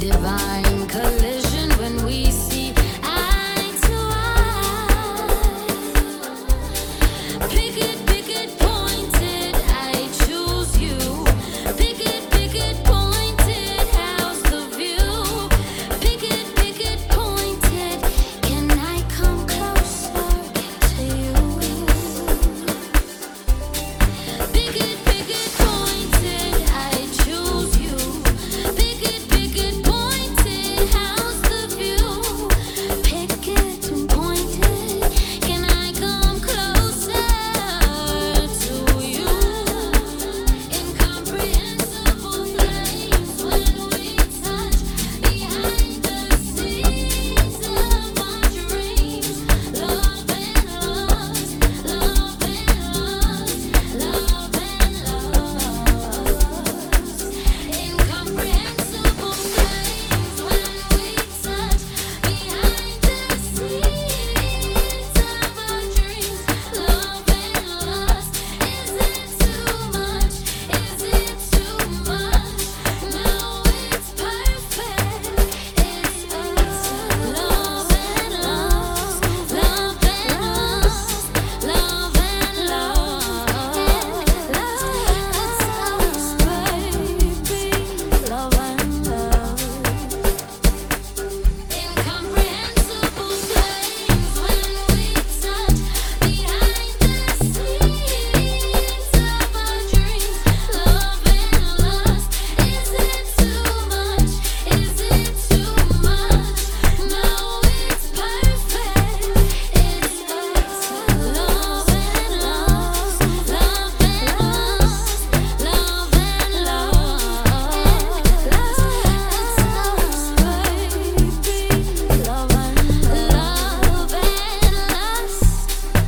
Divine collision when we see eye to eye. Pick it, pointed, I choose you. Pick it, pointed, how's the view? Pick it, pointed, can I come closer to you? Pick it, pointed, I choose you. Pick it, pointed, how's the view? Pick it, pointed, can I come closer to you? Incomprehensible flames when we touch behind the scenes of our dreams. Love and lust, love and lust, love and lust. Incomprehensible flames when we touch behind the scenes of our dreams. Love and lust. Is it too much? Is it too much? No, it's perfect. It's love and lust, love and lust, love and lust. It's us, baby. Love and love. Incomprehensible flames when we touch behind the scenes of our dreams. Love and lust. Is it too much? Is it too much? No, it's perfect. It's us. Love and lust, love and lust, love and lust. It's us, baby. Love and love and lust.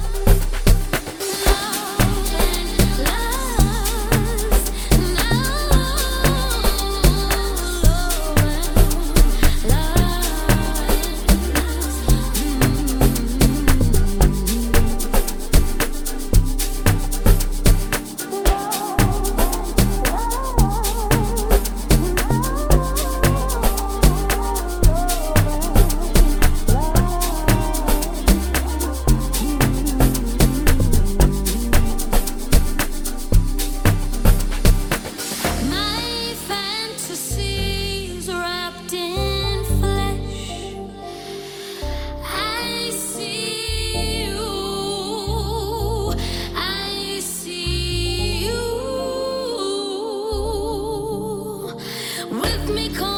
Love and lust. My fantasies wrapped in flesh. I see you. I see you. With me.